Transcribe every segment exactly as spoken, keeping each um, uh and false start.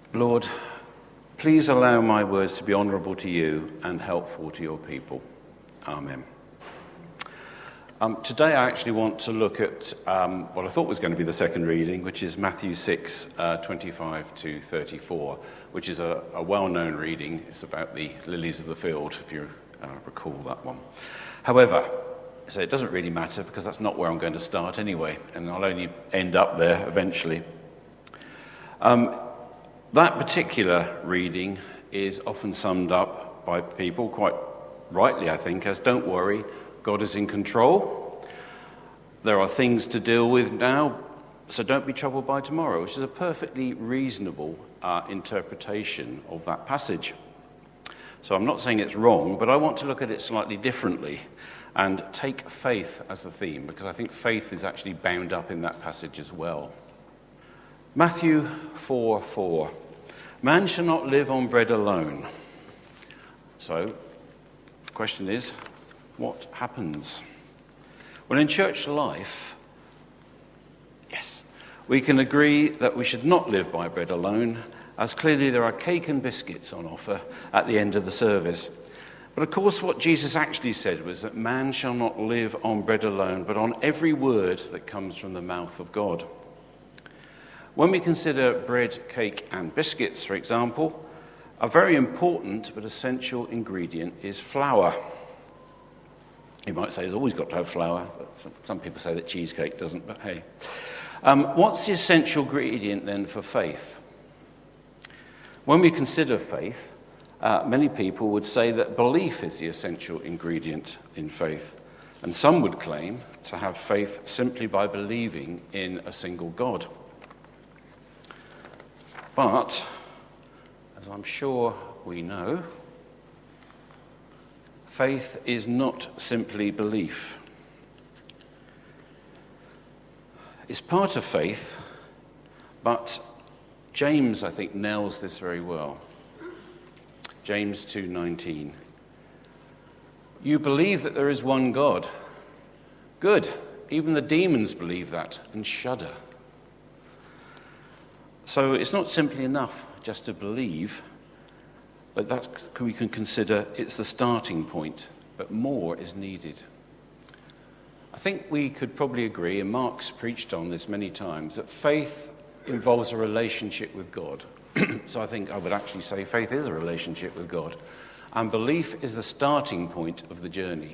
Lord, please allow my words to be honourable to you and helpful to your people. Amen. Um, today I actually want to look at um, what I thought was going to be the second reading, which is Matthew six, uh, twenty-five to thirty-four, which is a, a well-known reading. It's about the lilies of the field, if you uh, recall that one. However, so it doesn't really matter because that's not where I'm going to start anyway, and I'll only end up there eventually. Um, that particular reading is often summed up by people, quite rightly I think, as don't worry, God is in control. There are things to deal with now, so don't be troubled by tomorrow, which is a perfectly reasonable uh, interpretation of that passage. So I'm not saying it's wrong, but I want to look at it slightly differently and take faith as the theme, because I think faith is actually bound up in that passage as well. Matthew four four. Man shall not live on bread alone. So the question is, what happens? Well, in church life, yes, we can agree that we should not live by bread alone, as clearly there are cake and biscuits on offer at the end of the service. But of course, what Jesus actually said was that man shall not live on bread alone, but on every word that comes from the mouth of God. When we consider bread, cake, and biscuits, for example, a very important but essential ingredient is flour. You might say it's always got to have flour, but some, some people say that cheesecake doesn't, but hey. Um, what's the essential ingredient then for faith? When we consider faith, uh, many people would say that belief is the essential ingredient in faith. And some would claim to have faith simply by believing in a single God. But, as I'm sure we know, faith is not simply belief. It's part of faith, but James, I think, nails this very well. James two nineteen. You believe that there is one God. Good. Even the demons believe that and shudder. So it's not simply enough just to believe, but that we can consider it's the starting point, but more is needed. I think we could probably agree, and Mark's preached on this many times, that faith involves a relationship with God. So I think I would actually say faith is a relationship with God, and belief is the starting point of the journey.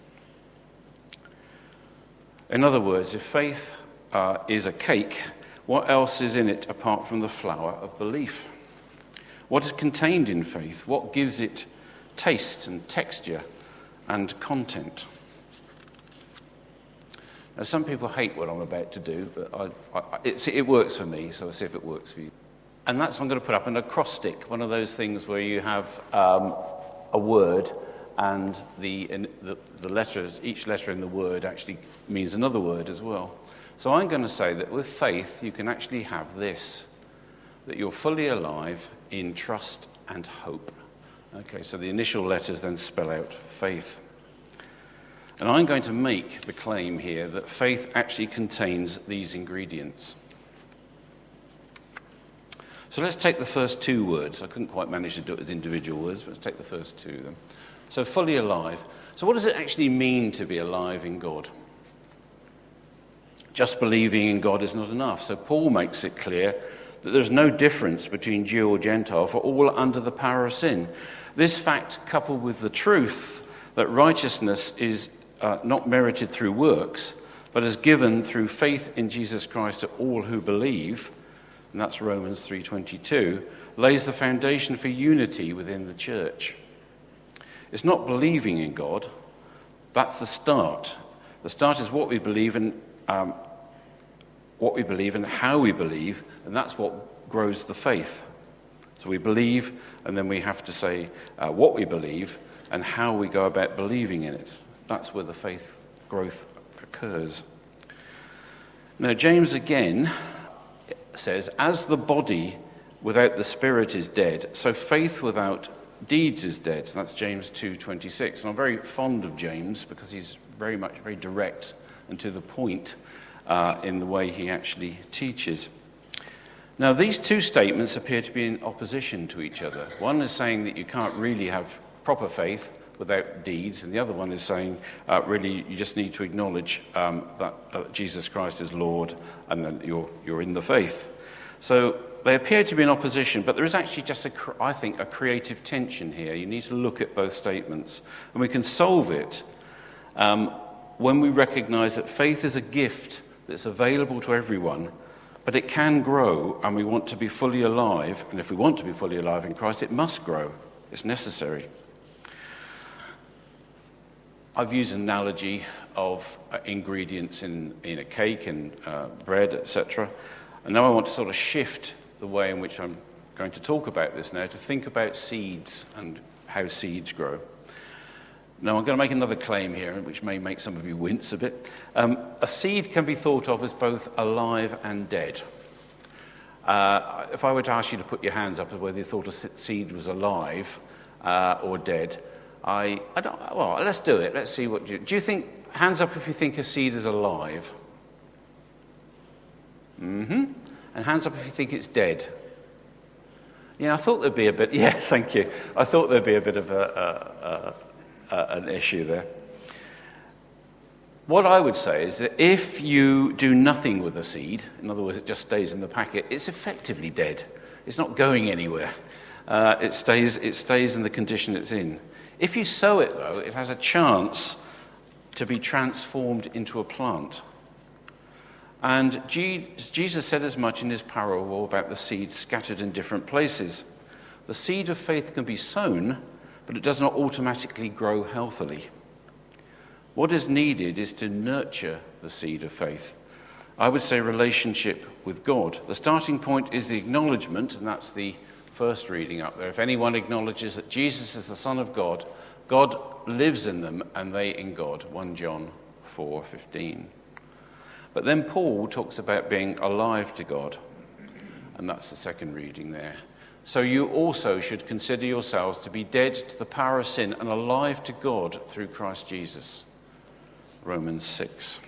In other words, if faith uh, is a cake, what else is in it apart from the flour of belief? What is contained in faith? What gives it taste and texture and content? Now, some people hate what I'm about to do, but I, I, it's, it works for me, so I'll see if it works for you. And that's I'm going to put up an acrostic, one of those things where you have um, a word and the, in, the, the letters, each letter in the word actually means another word as well. So I'm going to say that with faith, you can actually have this, that you're fully alive in trust and hope. Okay, so the initial letters then spell out faith. And I'm going to make the claim here that faith actually contains these ingredients. So let's take the first two words. I couldn't quite manage to do it as individual words, but let's take the first two then. So fully alive. So what does it actually mean to be alive in God? Just believing in God is not enough. So Paul makes it clear that there's no difference between Jew or Gentile, for all are under the power of sin. This fact, coupled with the truth that righteousness is uh, not merited through works, but is given through faith in Jesus Christ to all who believe, and that's Romans three twenty-two, lays the foundation for unity within the church. It's not believing in God, that's the start. The start is what we believe in, um, what we believe and how we believe, and that's what grows the faith. So we believe, and then we have to say uh, what we believe and how we go about believing in it. That's where the faith growth occurs. Now, James again says, as the body without the spirit is dead, so faith without deeds is dead. That's James two twenty-six. And I'm very fond of James because he's very much very direct and to the point uh, in the way he actually teaches. Now, these two statements appear to be in opposition to each other. One is saying that you can't really have proper faith without deeds, and the other one is saying, uh, really, you just need to acknowledge um, that uh, Jesus Christ is Lord, and then you're, you're in the faith. So they appear to be in opposition, but there is actually just, a, I think, a creative tension here. You need to look at both statements, and we can solve it um, when we recognize that faith is a gift that's available to everyone, but it can grow, and we want to be fully alive. And if we want to be fully alive in Christ, it must grow. It's necessary. I've used an analogy of uh, ingredients in, in a cake and uh, bread, et cetera. And now I want to sort of shift the way in which I'm going to talk about this now, to think about seeds and how seeds grow. Now, I'm going to make another claim here, which may make some of you wince a bit. Um, a seed can be thought of as both alive and dead. Uh, if I were to ask you to put your hands up as whether you thought a seed was alive uh, or dead, I, I don't. Well, let's do it. Let's see what you do. You think? Hands up if you think a seed is alive. Mm-hmm. And hands up if you think it's dead. Yeah, I thought there'd be a bit. Yes, thank you. I thought there'd be a bit of a. a, a Uh, an issue there. What I would say is that if you do nothing with a seed, in other words, it just stays in the packet, it's effectively dead. It's not going anywhere. Uh, it stays, it stays in the condition it's in. If you sow it, though, it has a chance to be transformed into a plant. And G- Jesus said as much in his parable about the seeds scattered in different places. The seed of faith can be sown, but it does not automatically grow healthily. What is needed is to nurture the seed of faith. I would say relationship with God. The starting point is the acknowledgement, and that's the first reading up there. If anyone acknowledges that Jesus is the Son of God, God lives in them and they in God. First John four fifteen. But then Paul talks about being alive to God, and that's the second reading there. So you also should consider yourselves to be dead to the power of sin and alive to God through Christ Jesus. Romans six.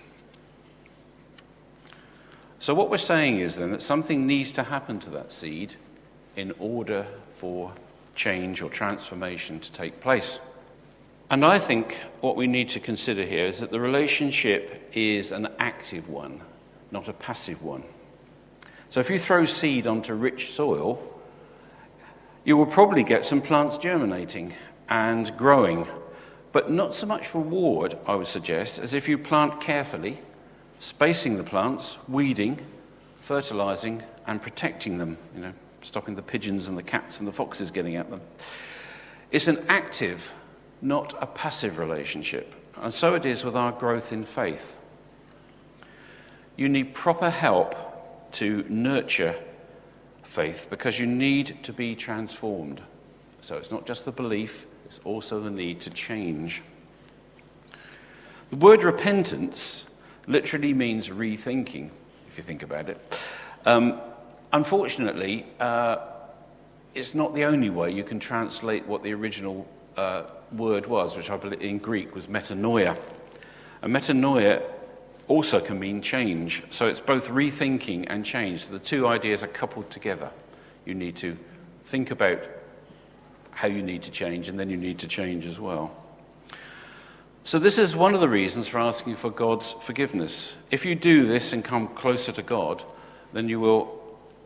So what we're saying is then that something needs to happen to that seed in order for change or transformation to take place. And I think what we need to consider here is that the relationship is an active one, not a passive one. So if you throw seed onto rich soil, you will probably get some plants germinating and growing, but not so much reward, I would suggest, as if you plant carefully, spacing the plants, weeding, fertilizing, and protecting them, you know, stopping the pigeons and the cats and the foxes getting at them. It's an active, not a passive relationship, and so it is with our growth in faith. You need proper help to nurture faith, because you need to be transformed. So it's not just the belief, it's also the need to change. The word repentance literally means rethinking, if you think about it. Um, unfortunately, uh, it's not the only way you can translate what the original uh, word was, which I believe in Greek was metanoia. And metanoia also can mean change. So it's both rethinking and change. So the two ideas are coupled together. You need to think about how you need to change, and then you need to change as well. So this is one of the reasons for asking for God's forgiveness. If you do this and come closer to God, then you will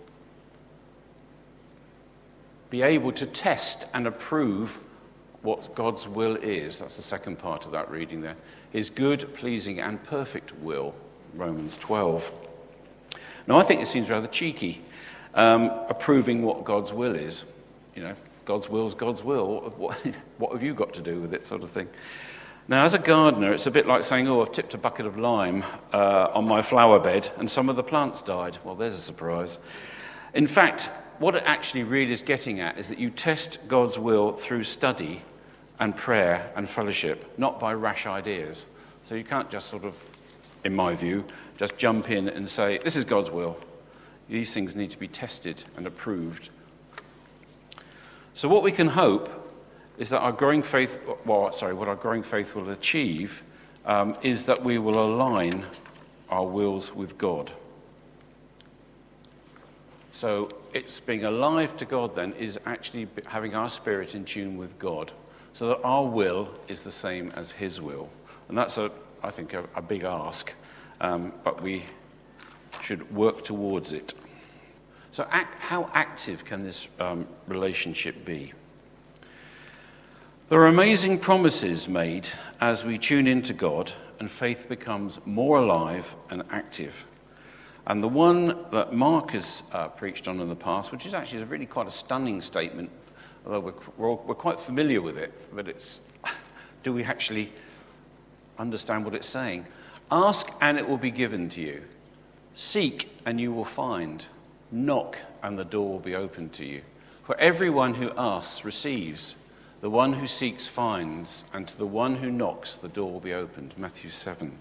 be able to test and approve what God's will is. That's the second part of that reading there. His good, pleasing, and perfect will, Romans twelve. Now, I think it seems rather cheeky, um, approving what God's will is. You know, God's will is God's will. What, what have you got to do with it, sort of thing. Now, as a gardener, it's a bit like saying, oh, I've tipped a bucket of lime uh, on my flower bed and some of the plants died. Well, there's a surprise. In fact, what it actually really is getting at is that you test God's will through study and prayer and fellowship, not by rash ideas. So you can't just sort of, in my view, just jump in and say, this is God's will. These things need to be tested and approved. So what we can hope is that our growing faith, well, sorry, what our growing faith will achieve um, is that we will align our wills with God. So it's being alive to God then is actually having our spirit in tune with God, so that our will is the same as his will. And that's, a, I think, a, a big ask, um, but we should work towards it. So act, how active can this um, relationship be? There are amazing promises made as we tune into God, and faith becomes more alive and active. And the one that Mark has uh, preached on in the past, which is actually a really quite a stunning statement, although we're, we're, all, we're quite familiar with it, but it's, do we actually understand what it's saying? Ask and it will be given to you. Seek and you will find. Knock and the door will be opened to you. For everyone who asks receives. The one who seeks finds. And to the one who knocks the door will be opened. Matthew seven.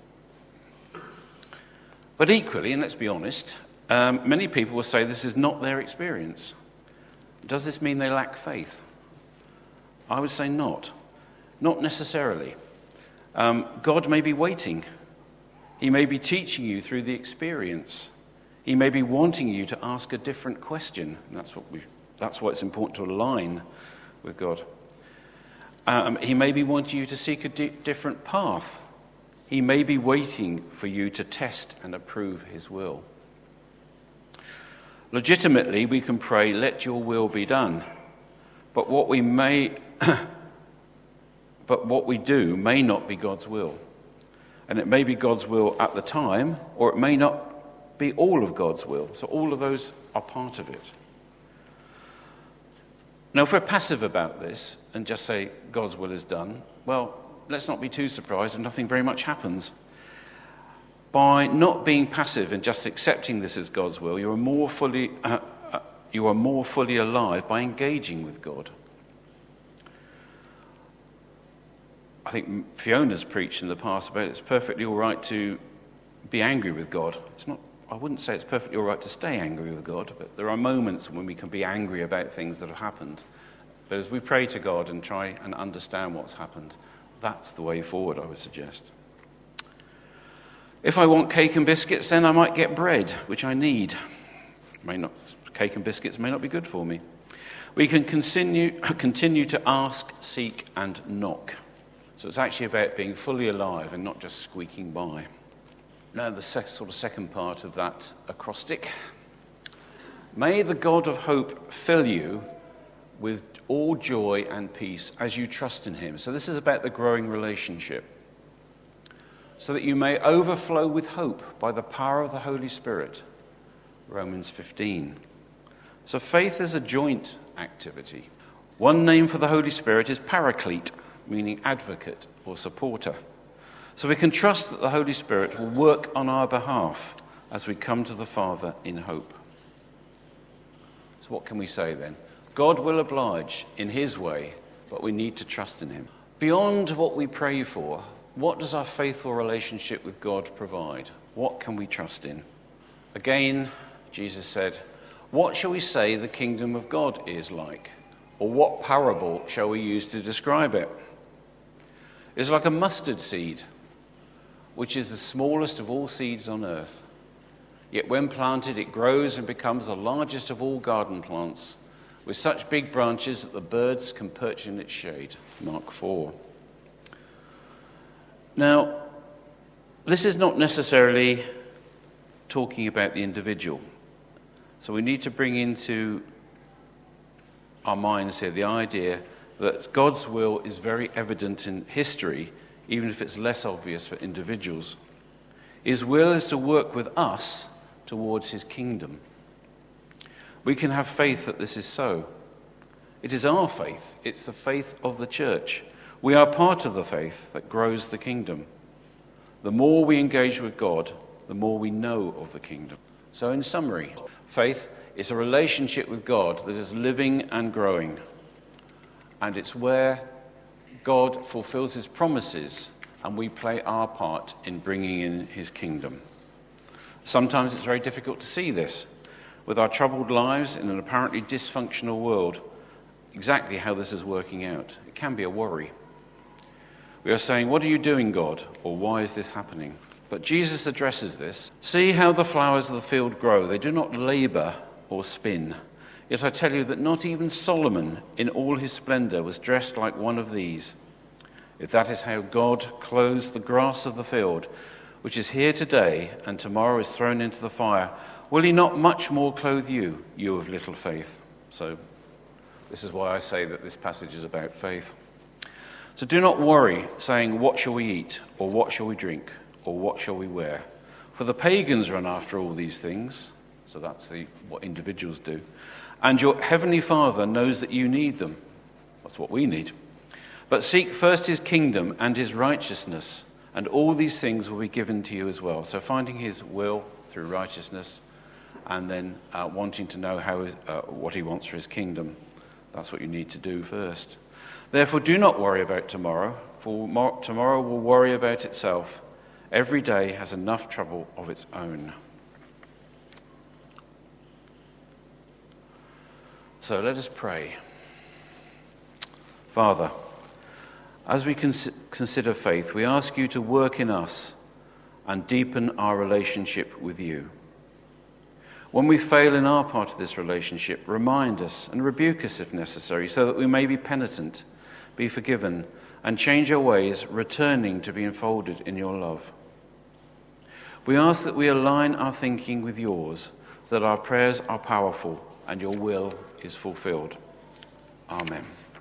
But equally, and let's be honest, um, many people will say this is not their experience. Does this mean they lack faith? I would say not. Not necessarily. Um, God may be waiting. He may be teaching you through the experience. He may be wanting you to ask a different question. And that's what we. That's why it's important to align with God. Um, he may be wanting you to seek a di- different path. He may be waiting for you to test and approve his will. Legitimately, we can pray, let your will be done. But what we may, but what we do may not be God's will. And it may be God's will at the time, or it may not be all of God's will. So all of those are part of it. Now, if we're passive about this and just say God's will is done, well, let's not be too surprised if nothing very much happens. By not being passive and just accepting this as God's will, you are more fully uh, uh, you are more fully alive by engaging with God. I think Fiona's preached in the past about it's perfectly all right to be angry with God. It's not. I wouldn't say it's perfectly all right to stay angry with God, but there are moments when we can be angry about things that have happened. But as we pray to God and try and understand what's happened, that's the way forward, I would suggest. If I want cake and biscuits, then I might get bread, which I need. May not, cake and biscuits may not be good for me. We can continue, continue to ask, seek, and knock. So it's actually about being fully alive and not just squeaking by. Now the sec- sort of second part of that acrostic. May the God of hope fill you with all joy and peace as you trust in him. So this is about the growing relationship. So that you may overflow with hope by the power of the Holy Spirit. Romans fifteen. So faith is a joint activity. One name for the Holy Spirit is Paraclete, meaning advocate or supporter. So we can trust that the Holy Spirit will work on our behalf as we come to the Father in hope. So what can we say then? God will oblige in his way, but we need to trust in him. Beyond what we pray for, what does our faithful relationship with God provide? What can we trust in? Again, Jesus said, what shall we say the kingdom of God is like? Or what parable shall we use to describe it? It's like a mustard seed, which is the smallest of all seeds on earth. Yet when planted, it grows and becomes the largest of all garden plants, with such big branches that the birds can perch in its shade. Mark four. Now, this is not necessarily talking about the individual. So we need to bring into our minds here the idea that God's will is very evident in history, even if it's less obvious for individuals. His will is to work with us towards his kingdom. We can have faith that this is so. It is our faith. It's the faith of the church. We are part of the faith that grows the kingdom. The more we engage with God, the more we know of the kingdom. So in summary, faith is a relationship with God that is living and growing. And it's where God fulfills his promises and we play our part in bringing in his kingdom. Sometimes it's very difficult to see this with our troubled lives in an apparently dysfunctional world, exactly how this is working out. It can be a worry. We are saying, what are you doing, God? Or why is this happening? But Jesus addresses this. See how the flowers of the field grow. They do not labor or spin. Yet I tell you that not even Solomon in all his splendor was dressed like one of these. If that is how God clothes the grass of the field, which is here today and tomorrow is thrown into the fire, will he not much more clothe you, you of little faith? So this is why I say that this passage is about faith. So do not worry, saying, what shall we eat, or what shall we drink, or what shall we wear? For the pagans run after all these things. So that's the what individuals do. And your heavenly Father knows that you need them. That's what we need. But seek first his kingdom and his righteousness, and all these things will be given to you as well. So finding his will through righteousness, and then uh, wanting to know how uh, what he wants for his kingdom. That's what you need to do first. Therefore, do not worry about tomorrow, for mo- tomorrow will worry about itself. Every day has enough trouble of its own. So let us pray. Father, as we cons- consider faith, we ask you to work in us and deepen our relationship with you. When we fail in our part of this relationship, remind us and rebuke us if necessary, so that we may be penitent, be forgiven, and change our ways, returning to be enfolded in your love. We ask that we align our thinking with yours, so that our prayers are powerful and your will is fulfilled. Amen.